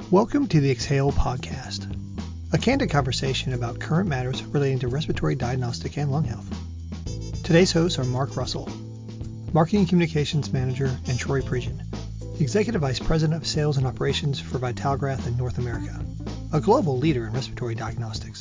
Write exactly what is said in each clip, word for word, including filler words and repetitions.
Welcome to the Exhale Podcast, a candid conversation about current matters relating to respiratory diagnostic and lung health. Today's hosts are Mark Russell, Marketing Communications Manager, and Troy Prejean, Executive Vice President of Sales and Operations for Vitalgrath in North America, a global leader in respiratory diagnostics.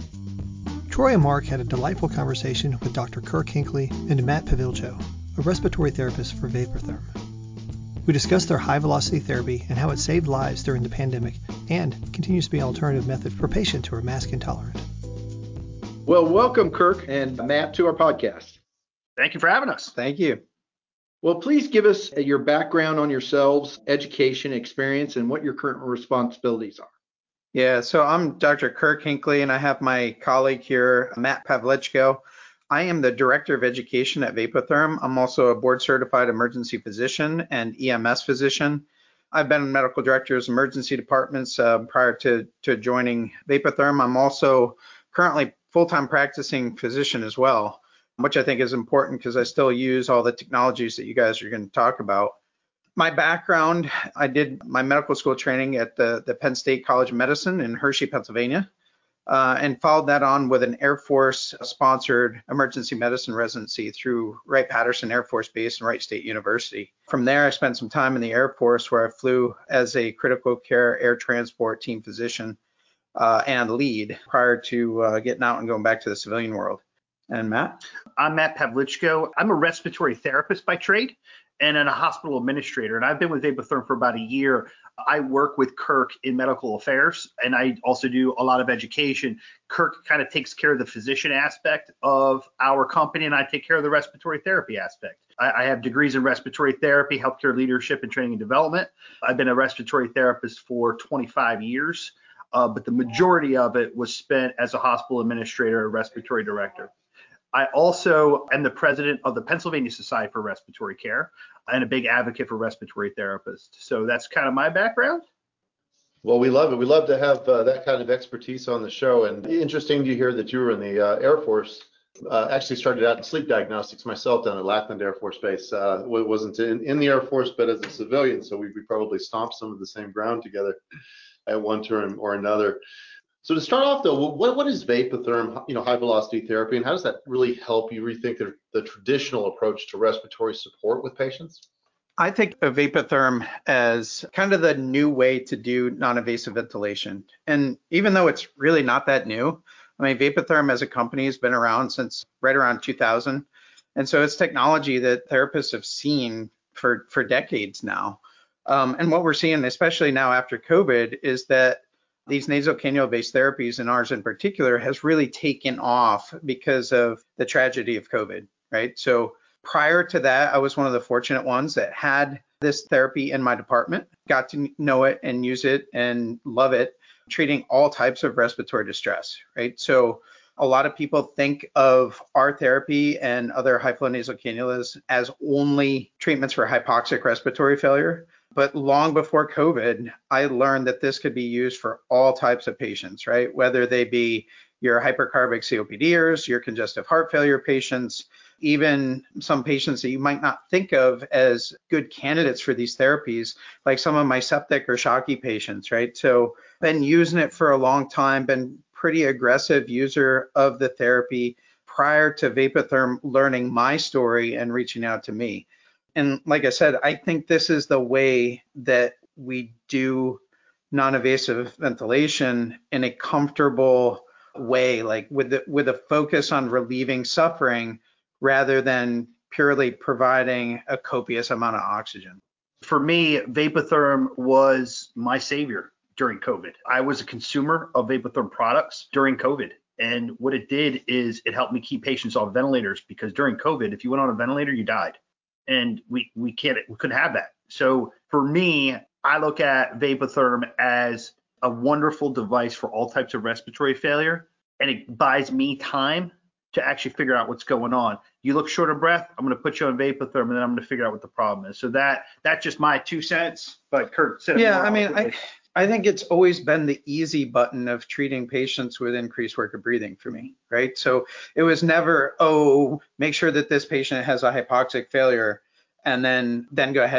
Troy and Mark had a delightful conversation with Doctor Kirk Hinckley and Matt Pawlicko, a respiratory therapist for Vapotherm. We discussed their high-velocity therapy and how it saved lives during the pandemic and continues to be an alternative method for patients who are mask intolerant. Well, welcome, Kirk and Matt, to our podcast. Thank you for having us. Thank you. Well, please give us your background on yourselves, education, experience, and what your current responsibilities are. Yeah, so I'm Doctor Kirk Hinckley, and I have my colleague here, Matt Pawlicko. I am the Director of Education at Vapotherm. I'm also a board-certified emergency physician and E M S physician. I've been in medical directors, emergency departments uh, prior to, to joining Vapotherm. I'm also currently full-time practicing physician as well, which I think is important because I still use all the technologies that you guys are going to talk about. My background, I did my medical school training at the, the Penn State College of Medicine in Hershey, Pennsylvania. Uh, and followed that on with an Air Force-sponsored emergency medicine residency through Wright-Patterson Air Force Base and Wright State University. From there, I spent some time in the Air Force where I flew as a critical care air transport team physician uh, and lead prior to uh, getting out and going back to the civilian world. And Matt? I'm Matt Pawlicko. I'm a respiratory therapist by trade and then a hospital administrator. And I've been with Vapotherm for about a year. I work with Kirk in medical affairs, and I also do a lot of education. Kirk kind of takes care of the physician aspect of our company, and I take care of the respiratory therapy aspect. I, I have degrees in respiratory therapy, healthcare leadership, and training and development. I've been a respiratory therapist for twenty-five years, uh, but the majority of it was spent as a hospital administrator, a respiratory director. I also am the president of the Pennsylvania Society for Respiratory Care and a big advocate for respiratory therapists. So that's kind of my background. Well, we love it. We love to have uh, that kind of expertise on the show. And interesting to hear that you were in the uh, Air Force. Uh, actually started out in sleep diagnostics myself down at Lackland Air Force Base. Uh, wasn't in, in the Air Force, but as a civilian. So we, we probably stomped some of the same ground together at one term or another. So to start off, though, what, what is Vapotherm, you know, high velocity therapy, and how does that really help you rethink the, the traditional approach to respiratory support with patients? I think of Vapotherm as kind of the new way to do non-invasive ventilation. And even though it's really not that new, I mean, Vapotherm as a company has been around since right around two thousand. And so it's technology that therapists have seen for, for decades now. Um, and what we're seeing, especially now after COVID, is that these nasal cannula-based therapies, and ours in particular, has really taken off because of the tragedy of COVID, right? So prior to that, I was one of the fortunate ones that had this therapy in my department, got to know it and use it and love it, treating all types of respiratory distress, right? So a lot of people think of our therapy and other high-flow nasal cannulas as only treatments for hypoxic respiratory failure. But long before COVID, I learned that this could be used for all types of patients, right? Whether they be your hypercarbic COPDers, your congestive heart failure patients, even some patients that you might not think of as good candidates for these therapies, like some of my septic or shocky patients, right? So been using it for a long time, been pretty aggressive user of the therapy prior to Vapotherm learning my story and reaching out to me. And like I said, I think this is the way that we do non-invasive ventilation in a comfortable way, like with the, with a focus on relieving suffering rather than purely providing a copious amount of oxygen. For me, Vapotherm was my savior during COVID. I was a consumer of Vapotherm products during COVID. And what it did is it helped me keep patients off ventilators, because during COVID, if you went on a ventilator, you died. And we we can't we couldn't have that. So for me, I look at Vapotherm as a wonderful device for all types of respiratory failure, and it buys me time to actually figure out what's going on. You look short of breath, I'm going to put you on Vapotherm, and then I'm going to figure out what the problem is. So that that's just my two cents. But Kurt said it yeah, more I mean, I, like, I think it's always been the easy button of treating patients with increased work of breathing for me, right? So it was never, oh, make sure that this patient has a hypoxic failure and then then go ahead and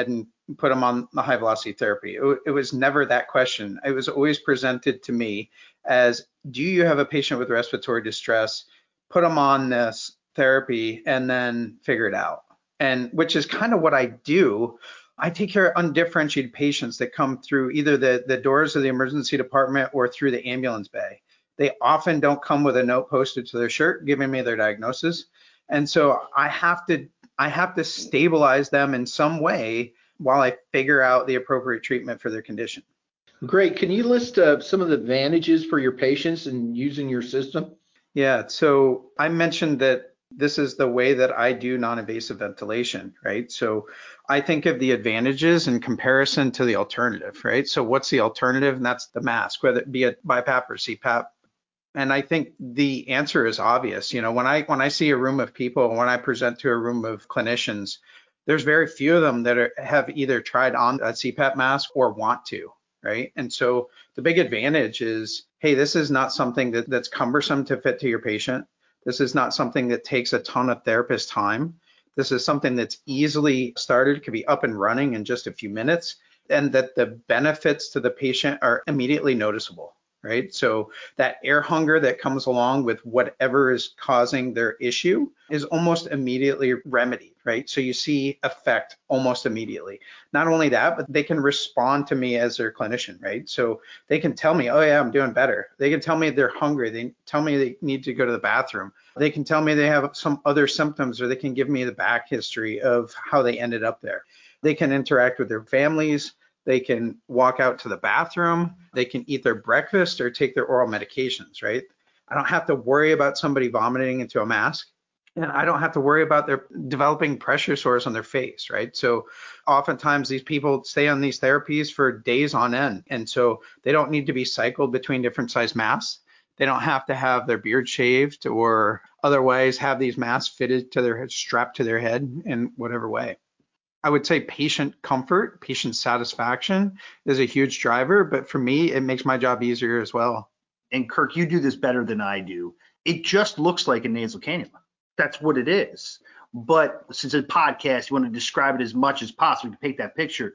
put them on the high velocity therapy. It, it was never that question. It was always presented to me as, do you have a patient with respiratory distress? Put them on this therapy and then figure it out. And which is kind of what I do. I take care of undifferentiated patients that come through either the, the doors of the emergency department or through the ambulance bay. They often don't come with a note posted to their shirt giving me their diagnosis. And so I have to I have to stabilize them in some way while I figure out the appropriate treatment for their condition. Great. Can you list uh, some of the advantages for your patients in using your system? Yeah, so I mentioned that this is the way that I do non-invasive ventilation, right? So I think of the advantages in comparison to the alternative, right? So what's the alternative? And that's the mask, whether it be a BiPAP or C PAP. And I think the answer is obvious. You know, when I when I see a room of people, when I present to a room of clinicians, there's very few of them that are, have either tried on a C PAP mask or want to, right? And so the big advantage is, hey, this is not something that, that's cumbersome to fit to your patient. This is not something that takes a ton of therapist time. This is something that's easily started, could be up and running in just a few minutes, and that the benefits to the patient are immediately noticeable, right? So that air hunger that comes along with whatever is causing their issue is almost immediately remedied, right? So you see effect almost immediately. Not only that, but they can respond to me as their clinician, right? So they can tell me, oh yeah, I'm doing better. They can tell me they're hungry. They tell me they need to go to the bathroom. They can tell me they have some other symptoms, or they can give me the back history of how they ended up there. They can interact with their families. They can walk out to the bathroom. They can eat their breakfast or take their oral medications, right? I don't have to worry about somebody vomiting into a mask. And I don't have to worry about their developing pressure sores on their face, right? So oftentimes these people stay on these therapies for days on end. And so they don't need to be cycled between different size masks. They don't have to have their beard shaved or otherwise have these masks fitted to their head, strapped to their head in whatever way. I would say patient comfort, patient satisfaction is a huge driver, but for me, it makes my job easier as well. And Kirk, you do this better than I do. It just looks like a nasal cannula. That's what it is. But since it's a podcast, you want to describe it as much as possible to paint that picture.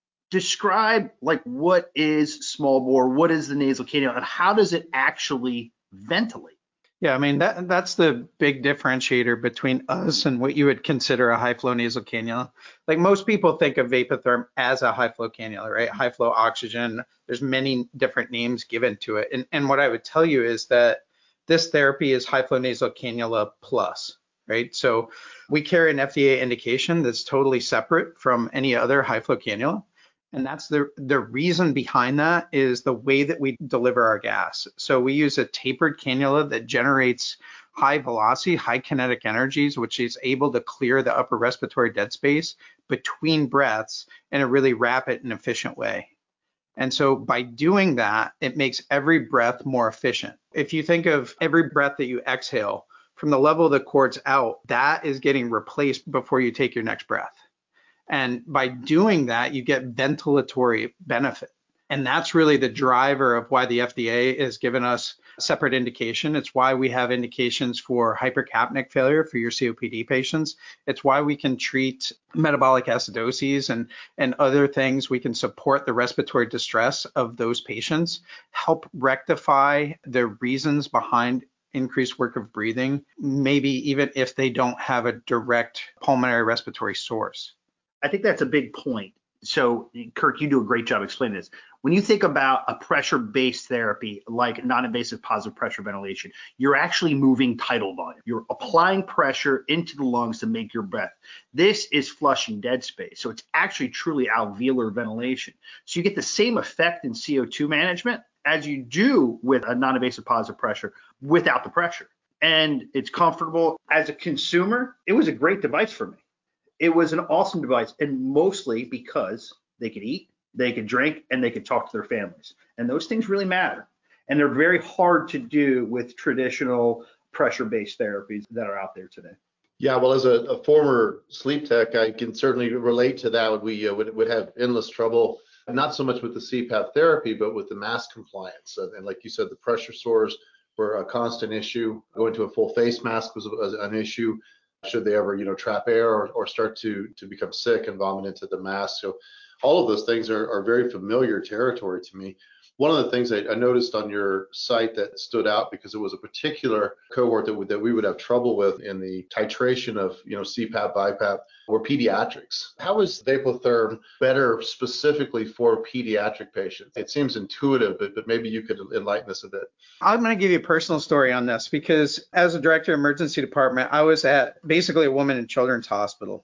Describe like what is small bore, what is the nasal cannula, and how does it actually ventilate? Yeah, I mean, that that's the big differentiator between us and what you would consider a high flow nasal cannula. Like most people think of Vapotherm as a high flow cannula, right? High flow oxygen. There's many different names given to it. And, and what I would tell you is that this therapy is high flow nasal cannula plus, right? So we carry an F D A indication that's totally separate from any other high flow cannula. And that's the, the reason behind that is the way that we deliver our gas. So we use a tapered cannula that generates high velocity, high kinetic energies, which is able to clear the upper respiratory dead space between breaths in a really rapid and efficient way. And so by doing that, it makes every breath more efficient. If you think of every breath that you exhale from the level of the cords out, that is getting replaced before you take your next breath. And by doing that, you get ventilatory benefit. And that's really the driver of why the F D A has given us a separate indication. It's why we have indications for hypercapnic failure for your C O P D patients. It's why we can treat metabolic acidoses and, and other things. We can support the respiratory distress of those patients, help rectify the reasons behind increased work of breathing, maybe even if they don't have a direct pulmonary respiratory source. I think that's a big point. So, Kirk, you do a great job explaining this. When you think about a pressure-based therapy like non-invasive positive pressure ventilation, you're actually moving tidal volume. You're applying pressure into the lungs to make your breath. This is flushing dead space. So it's actually truly alveolar ventilation. So you get the same effect in C O two management as you do with a non-invasive positive pressure without the pressure. And it's comfortable. As a consumer, it was a great device for me. It was an awesome device, and mostly because they could eat, they could drink, and they could talk to their families. And those things really matter. And they're very hard to do with traditional pressure-based therapies that are out there today. Yeah, well, as a, a former sleep tech, I can certainly relate to that. We uh, would, would have endless trouble, not so much with the C PAP therapy, but with the mask compliance. And like you said, the pressure sores were a constant issue. Going to a full face mask was, was an issue. should they ever, you know, trap air or, or start to to become sick and vomit into the mask. So all of those things are, are very familiar territory to me. One of the things I, I noticed on your site that stood out because it was a particular cohort that, would, that we would have trouble with in the titration of, you know, C PAP, BiPAP, were pediatrics. How is Vapotherm better specifically for pediatric patients? It seems intuitive, but, but maybe you could enlighten us a bit. I'm going to give you a personal story on this because as a director of emergency department, I was at basically a woman and children's hospital.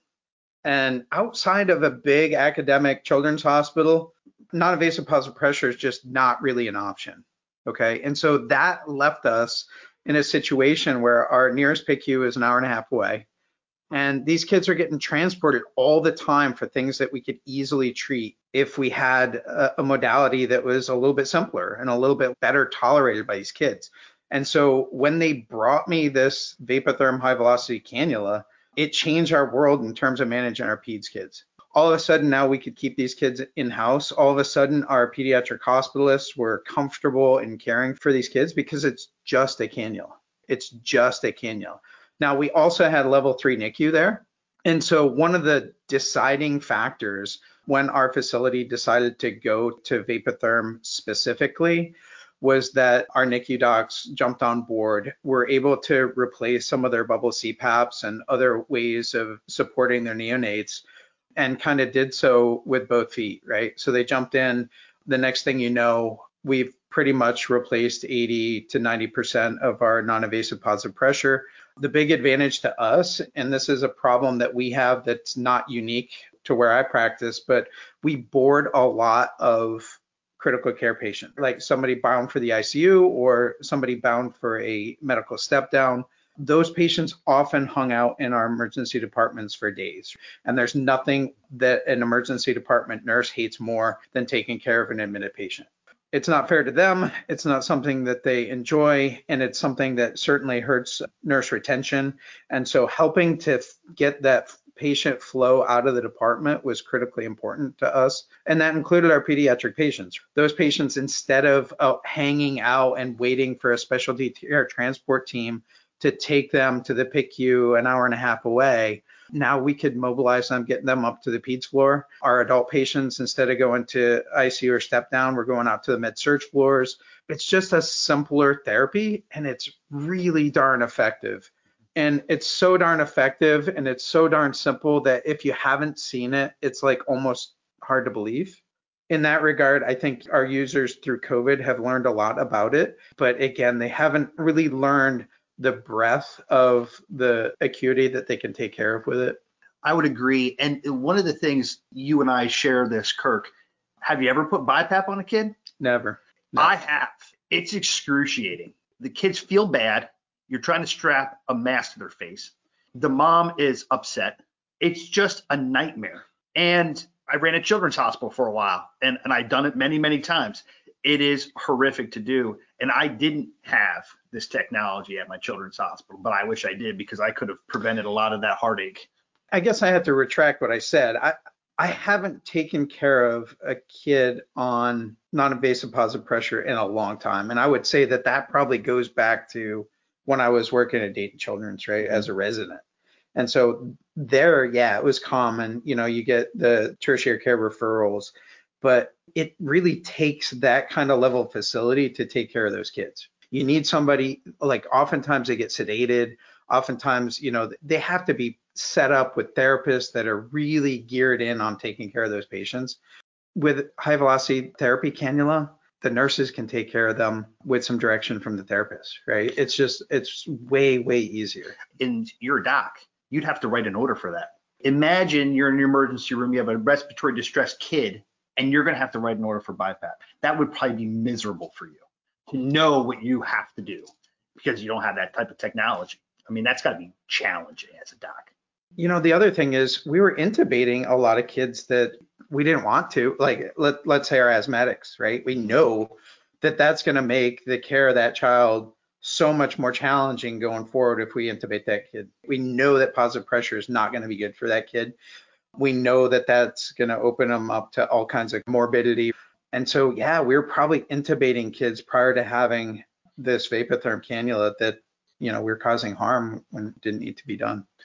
And outside of a big academic children's hospital, non-invasive positive pressure is just not really an option. Okay. And so that left us in a situation where our nearest P I C U is an hour and a half away. And these kids are getting transported all the time for things that we could easily treat if we had a, a modality that was a little bit simpler and a little bit better tolerated by these kids. And so when they brought me this Vapotherm high velocity cannula, it changed our world in terms of managing our peds kids. All of a sudden now we could keep these kids in-house. All of a sudden our pediatric hospitalists were comfortable in caring for these kids because it's just a cannula. It's just a cannula. Now we also had level three N I C U there. And so one of the deciding factors when our facility decided to go to Vapotherm specifically was that our N I C U docs jumped on board, were able to replace some of their bubble C PAPs and other ways of supporting their neonates, and kind of did so with both feet, right? So they jumped in. The next thing you know, we've pretty much replaced eighty to ninety percent of our non-invasive positive pressure. The big advantage to us, and this is a problem that we have that's not unique to where I practice, but we board a lot of critical care patient, like somebody bound for the I C U or somebody bound for a medical step down. Those patients often hung out in our emergency departments for days. And there's nothing that an emergency department nurse hates more than taking care of an admitted patient. It's not fair to them. It's not something that they enjoy. And it's something that certainly hurts nurse retention. And so helping to get that patient flow out of the department was critically important to us. And that included our pediatric patients. Those patients, instead of uh, hanging out and waiting for a specialty care transport team to take them to the P I C U an hour and a half away, now we could mobilize them, get them up to the peds floor. Our adult patients, instead of going to I C U or step down, we're going out to the med surg floors. It's just a simpler therapy, and it's really darn effective. And it's so darn effective and it's so darn simple that if you haven't seen it, it's like almost hard to believe. In that regard, I think our users through COVID have learned a lot about it. But again, they haven't really learned the breadth of the acuity that they can take care of with it. I would agree. And one of the things, you and I share this, Kirk, have you ever put BiPAP on a kid? Never. No. I have. It's excruciating. The kids feel bad. You're trying to strap a mask to their face. The mom is upset. It's just a nightmare. And I ran a children's hospital for a while, and, and I've done it many, many times. It is horrific to do. And I didn't have this technology at my children's hospital, but I wish I did because I could have prevented a lot of that heartache. I guess I have to retract what I said. I, I haven't taken care of a kid on non-invasive positive pressure in a long time. And I would say that that probably goes back to when I was working at Dayton Children's, right, as a resident. And so there, yeah, it was common. You know, you get the tertiary care referrals, but it really takes that kind of level of facility to take care of those kids. You need somebody, like oftentimes they get sedated. Oftentimes, you know, they have to be set up with therapists that are really geared in on taking care of those patients. With high velocity therapy cannula, the nurses can take care of them with some direction from the therapist, right? It's just, it's way, way easier. And you're a doc, you'd have to write an order for that. Imagine you're in your emergency room, you have a respiratory distressed kid, and you're going to have to write an order for BiPAP. That would probably be miserable for you to know what you have to do because you don't have that type of technology. I mean, that's got to be challenging as a doc. You know, the other thing is we were intubating a lot of kids that we didn't want to, like let, let's say our asthmatics, right? We know that that's going to make the care of that child so much more challenging going forward if we intubate that kid. We know that positive pressure is not going to be good for that kid. We know that that's going to open them up to all kinds of morbidity. And so, yeah, we were probably intubating kids prior to having this Vapotherm cannula that, you know, we're causing harm when it didn't need to be done.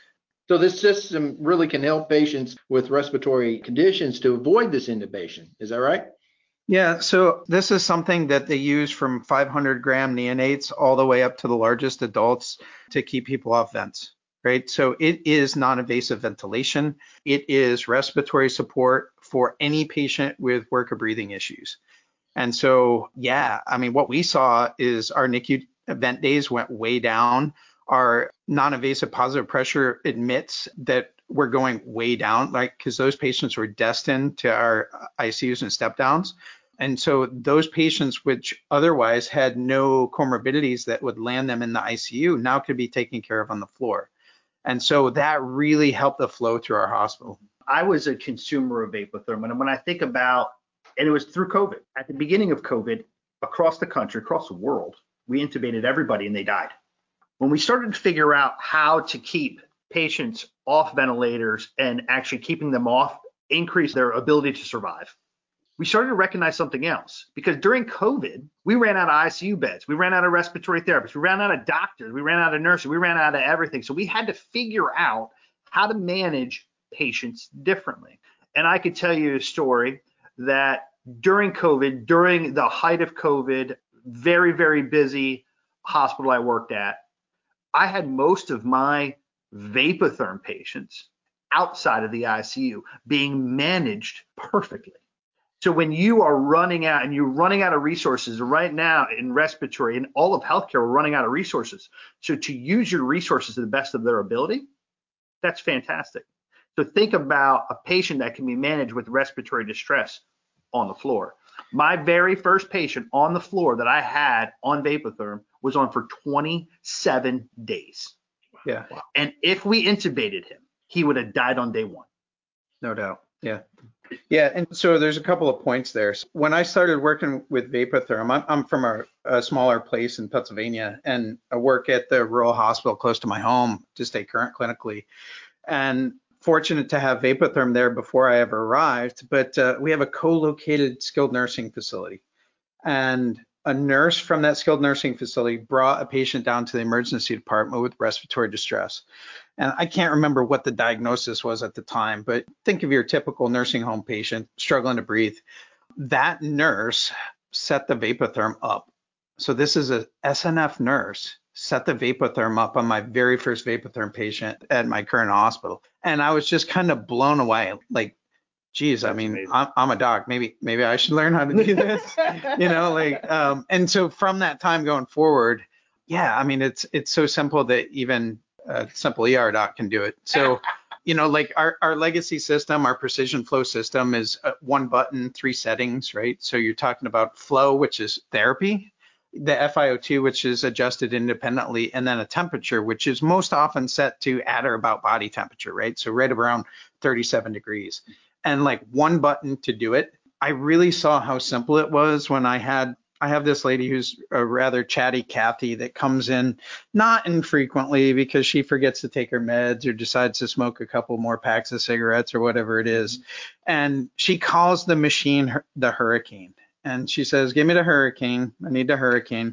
So this system really can help patients with respiratory conditions to avoid this intubation. Is that right? Yeah, so this is something that they use from five hundred gram neonates all the way up to the largest adults to keep people off vents, right? So it is non-invasive ventilation. It is respiratory support for any patient with work or breathing issues. And so, yeah, I mean, what we saw is our N I C U vent days went way down. Our non-invasive positive pressure admits that we're going way down, like, because those patients were destined to our I C Us and step downs. And so those patients which otherwise had no comorbidities that would land them in the I C U now could be taken care of on the floor. And so that really helped the flow through our hospital. I was a consumer of Vapotherm, and when I think about, and it was through COVID, at the beginning of COVID, across the country, across the world, we intubated everybody and they died. When we started to figure out how to keep patients off ventilators and actually keeping them off increase their ability to survive, we started to recognize something else, because during COVID, we ran out of I C U beds. We ran out of respiratory therapists. We ran out of doctors. We ran out of nurses. We ran out of everything. So we had to figure out how to manage patients differently. And I could tell you a story that during COVID, during the height of COVID, very, very busy hospital I worked at, I had most of my Vapotherm patients outside of the I C U being managed perfectly. So when you are running out and you're running out of resources right now in respiratory and all of healthcare, we're running out of resources. So to use your resources to the best of their ability, that's fantastic. So think about a patient that can be managed with respiratory distress on the floor. My very first patient on the floor that I had on Vapotherm was on for twenty-seven days. Yeah. And if we intubated him, he would have died on day one. No doubt. Yeah. Yeah. And so there's a couple of points there. When I started working with Vapotherm, I'm, I'm from a, a smaller place in Pennsylvania, and I work at the rural hospital close to my home to stay current clinically. And fortunate to have Vapotherm there before I ever arrived, but uh, we have a co-located skilled nursing facility. And a nurse from that skilled nursing facility brought a patient down to the emergency department with respiratory distress. And I can't remember what the diagnosis was at the time, but think of your typical nursing home patient struggling to breathe. That nurse set the Vapotherm up. So this is a S N F nurse set the Vapotherm up on my very first Vapotherm patient at my current hospital. And I was just kind of blown away. Like, geez, I mean, I'm, I'm a doc. Maybe, maybe I should learn how to do this, you know, like, um, and so from that time going forward, yeah, I mean, it's, it's so simple that even a simple E R doc can do it. So, you know, like our, our legacy system, our precision flow system is one button, three settings, right? So you're talking about flow, which is therapy, the F i O two, which is adjusted independently, and then a temperature, which is most often set to at or about body temperature, right? So right around thirty-seven degrees. And like one button to do it. I really saw how simple it was when I had, I have this lady who's a rather chatty Kathy that comes in not infrequently because she forgets to take her meds or decides to smoke a couple more packs of cigarettes or whatever it is. And she calls the machine the Hurricane. And she says, give me the Hurricane. I need the Hurricane.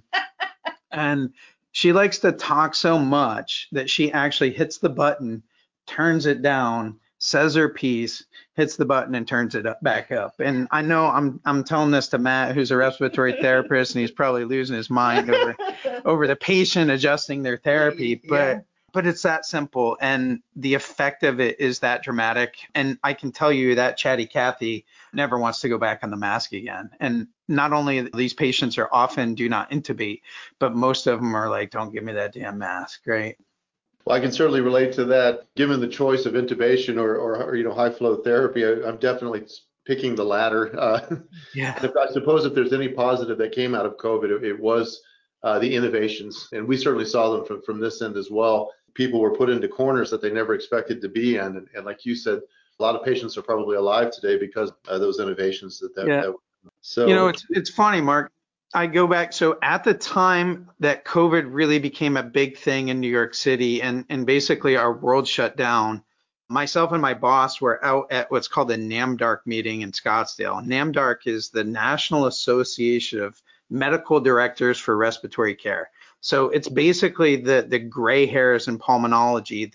And she likes to talk so much that she actually hits the button, turns it down, says her piece, hits the button and turns it up, back up. And I know I'm I'm telling this to Matt, who's a respiratory therapist, and he's probably losing his mind over over the patient adjusting their therapy, but yeah. But it's that simple, and the effect of it is that dramatic. And I can tell you that chatty Kathy never wants to go back on the mask again. And not only these patients are often do not intubate, but most of them are like, don't give me that damn mask, right? Well, I can certainly relate to that. Given the choice of intubation or, or, or you know, high flow therapy, I, I'm definitely picking the latter. Uh, yeah. If, I suppose if there's any positive that came out of COVID, it, it was uh, the innovations, and we certainly saw them from, from this end as well. People were put into corners that they never expected to be in, and, and like you said, a lot of patients are probably alive today because of those innovations that that. Yeah. that so you know, it's it's funny, Mark. I go back. So at the time that COVID really became a big thing in New York City, and, and basically our world shut down, myself and my boss were out at what's called the NAMDARC meeting in Scottsdale. NAMDARC is the National Association of Medical Directors for Respiratory Care. So it's basically the, the gray hairs in pulmonology that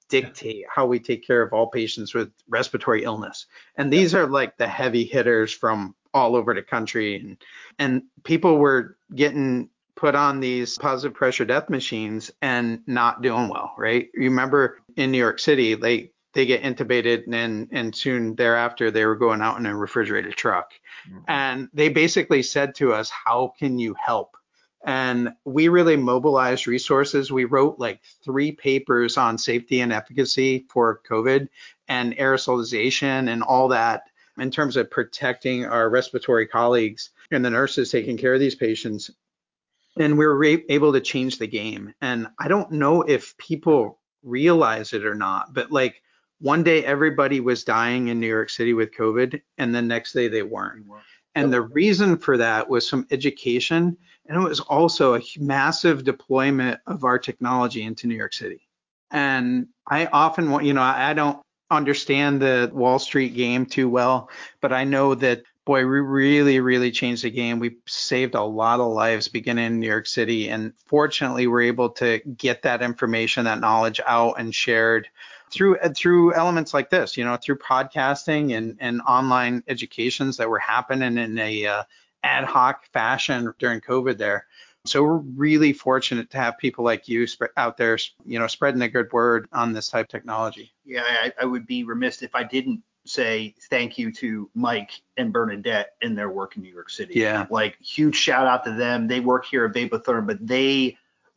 dictate how we take care of all patients with respiratory illness. And these are like the heavy hitters from all over the country. And, and people were getting put on these positive pressure death machines and not doing well, right? You remember in New York City, they they get intubated and and soon thereafter they were going out in a refrigerated truck. Mm-hmm. And they basically said to us, how can you help? And we really mobilized resources. We wrote like three papers on safety and efficacy for COVID and aerosolization and all that in terms of protecting our respiratory colleagues and the nurses taking care of these patients. And we were able to change the game. And I don't know if people realize it or not, but like one day everybody was dying in New York City with COVID, and the next day they weren't. And the reason for that was some education, and it was also a massive deployment of our technology into New York City. And I often want, you know, I don't understand the Wall Street game too well, but I know that, boy, we really, really changed the game. We saved a lot of lives beginning in New York City. And fortunately, we're able to get that information, that knowledge out and shared through through elements like this, you know, through podcasting and, and online educations that were happening in a uh, ad hoc fashion during COVID there. So we're really fortunate to have people like you sp- out there, you know, spreading the good word on this type of technology. Yeah, I, I would be remiss if I didn't say thank you to Mike and Bernadette in their work in New York City. Yeah. Like huge shout out to them. They work here at Vapotherm, but they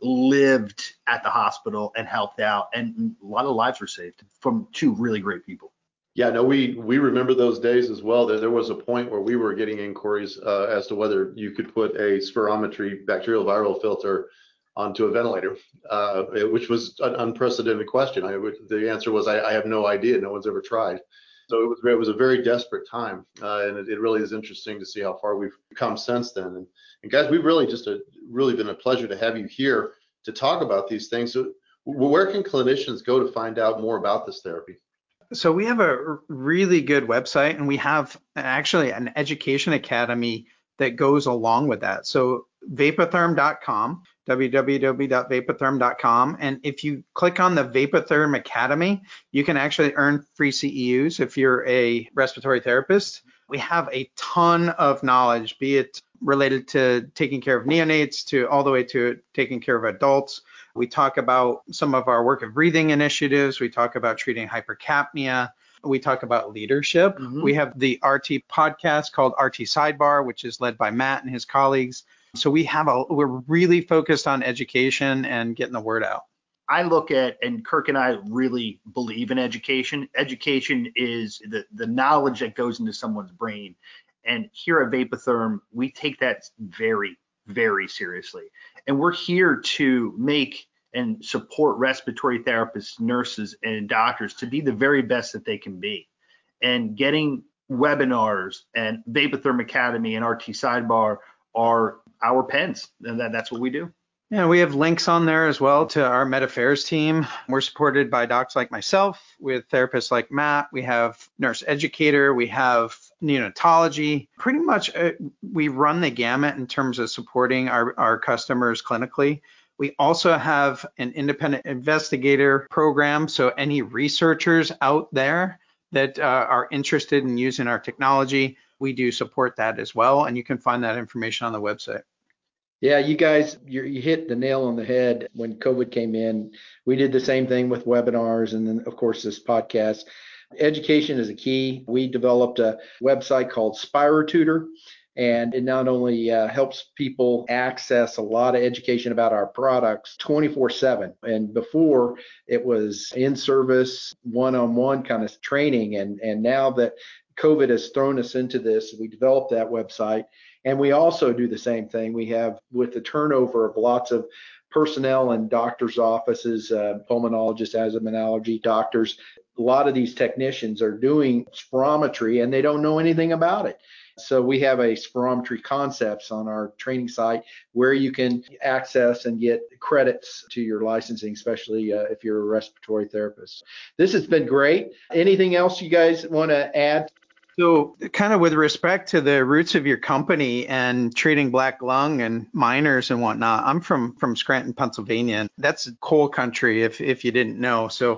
lived at the hospital and helped out, and a lot of lives were saved from two really great people. Yeah, no, we we remember those days as well. There, there was a point where we were getting inquiries uh, as to whether you could put a spirometry bacterial viral filter onto a ventilator, uh, which was an unprecedented question. I would, the answer was, I, I have no idea. No one's ever tried. So it was it was a very desperate time, uh, and it, it really is interesting to see how far we've come since then. And, and guys, we've really just a, really been a pleasure to have you here to talk about these things. So where can clinicians go to find out more about this therapy? So we have a really good website, and we have actually an education academy that goes along with that. So vapotherm dot com, w w w dot vapotherm dot com. And if you click on the Vapotherm Academy, you can actually earn free C E Us if you're a respiratory therapist. We have a ton of knowledge, be it related to taking care of neonates to all the way to taking care of adults. We talk about some of our work of breathing initiatives. We talk about treating hypercapnia. We talk about leadership. Mm-hmm. We have the R T podcast called R T Sidebar, which is led by Matt and his colleagues. So we have a, we're really focused on education and getting the word out. I look at, and Kirk and I really believe in education. Education is the, the knowledge that goes into someone's brain. And here at Vapotherm, we take that very, very seriously. And we're here to make and support respiratory therapists, nurses, and doctors to be the very best that they can be. And getting webinars and Vapotherm Academy and R T Sidebar are our pens, and that, that's what we do. Yeah, we have links on there as well to our Med Affairs team. We're supported by docs like myself, with therapists like Matt. We have nurse educator. We have neonatology. Pretty much uh, we run the gamut in terms of supporting our, our customers clinically. We also have an independent investigator program. So any researchers out there that uh, are interested in using our technology, we do support that as well. And you can find that information on the website. Yeah, you guys, you you hit the nail on the head when COVID came in. We did the same thing with webinars, and then, of course, this podcast. Education is a key. We developed a website called SpiroTutor, and it not only uh, helps people access a lot of education about our products twenty-four seven. And before, it was in-service, one-on-one kind of training. And, and now that COVID has thrown us into this, we developed that website. And we also do the same thing. We have, with the turnover of lots of personnel in doctors' offices, uh, pulmonologists, asthma allergy doctors, a lot of these technicians are doing spirometry and they don't know anything about it. So we have a spirometry concepts on our training site where you can access and get credits to your licensing, especially uh, if you're a respiratory therapist. This has been great. Anything else you guys want to add? So kind of with respect to the roots of your company and treating black lung and miners and whatnot, I'm from from Scranton, Pennsylvania. That's coal country if if you didn't know. So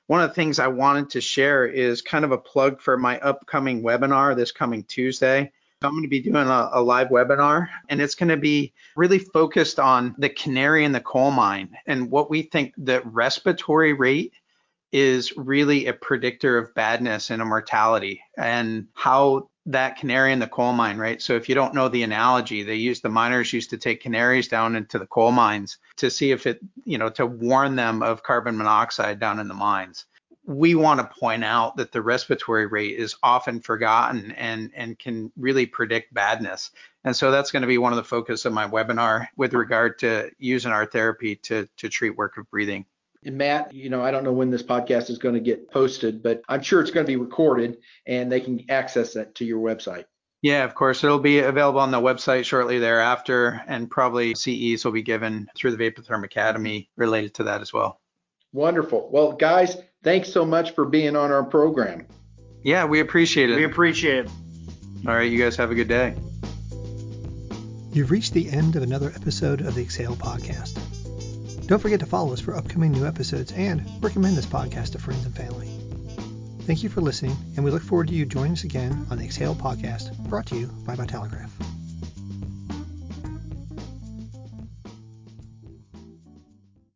one of the things I wanted to share is kind of a plug for my upcoming webinar this coming Tuesday. I'm going to be doing a, a live webinar, and it's going to be really focused on the canary in the coal mine and what we think the respiratory rate is really a predictor of badness and a mortality, and how that canary in the coal mine, right? So if you don't know the analogy, they use the miners used to take canaries down into the coal mines to see if it, you know, to warn them of carbon monoxide down in the mines. We want to point out that the respiratory rate is often forgotten and, and can really predict badness. And so that's going to be one of the focus of my webinar with regard to using our therapy to, to treat work of breathing. And Matt, you know, I don't know when this podcast is going to get posted, but I'm sure it's going to be recorded and they can access that to your website. Yeah, of course. It'll be available on the website shortly thereafter, and probably C Es will be given through the Vapotherm Academy related to that as well. Wonderful. Well, guys, thanks so much for being on our program. Yeah, we appreciate it. We appreciate it. All right, you guys have a good day. You've reached the end of another episode of the Exhale Podcast. Don't forget to follow us for upcoming new episodes and recommend this podcast to friends and family. Thank you for listening, and we look forward to you joining us again on the Exhale Podcast, brought to you by Vitalegraph.